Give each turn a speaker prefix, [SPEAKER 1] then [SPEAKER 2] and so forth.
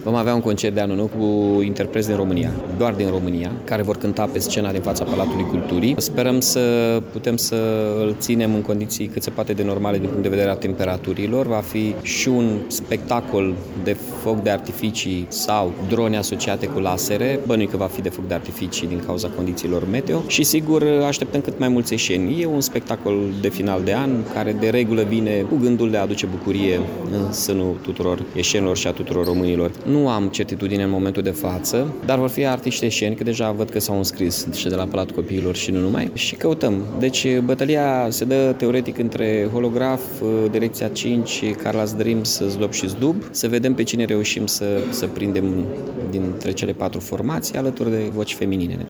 [SPEAKER 1] Vom avea un concert de anul nou cu interpreți din România, doar din România, care vor cânta pe scena din fața Palatului Culturii. Sperăm să putem să îl ținem în condiții cât se poate de normale din punct de vedere a temperaturilor. Va fi și un spectacol de foc de artificii sau drone asociate cu lasere. Bănuiesc că va fi de foc de artificii din cauza condițiilor meteo și sigur așteptăm cât mai mulți ieșeni. E un spectacol de final de an care de regulă vine cu gândul de a aduce bucurie în sânul tuturor ieșenilor și a tuturor românilor. Nu am certitudine în momentul de față, dar vor fi artiști ieșeni, că deja văd că s-au înscris și de la Palatul Copiilor și nu numai, și căutăm. Deci bătălia se dă teoretic între Holograf, Direcția 5, Carla's Dreams, Zdub și Zdub. Să vedem pe cine reușim să prindem dintre cele 4 formații alături de voci feminine.